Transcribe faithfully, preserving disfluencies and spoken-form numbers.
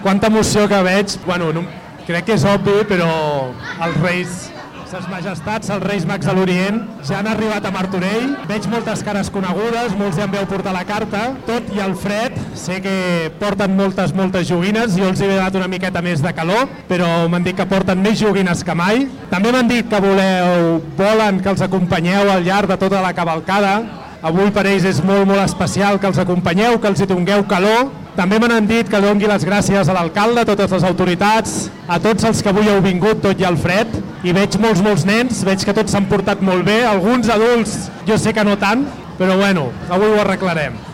quanta emoció que veig. Bueno, no, crec que és obvi, però els reis, ses majestats, els reis mags de l'Orient, ja han arribat a Martorell. Veig moltes cares conegudes, molts ja em veu portar la carta. Tot i el fred, sé que porten moltes, moltes joguines. Jo els he donat una miqueta més de calor, però m'han dit que porten més joguines que mai. També m'han dit que voleu, volen que els acompanyeu al llarg de tota la cavalcada. Avui per ells és molt, molt especial que els acompanyeu, que els hi dongueu calor. També m'han dit que dongui les gràcies a l'alcalde, a totes les autoritats, a tots els que avui heu vingut, tot i el fred. I veig molts, molts nens, veig que tots s'han portat molt bé, alguns adults jo sé que no tant, però bueno, avui ho arreglarem.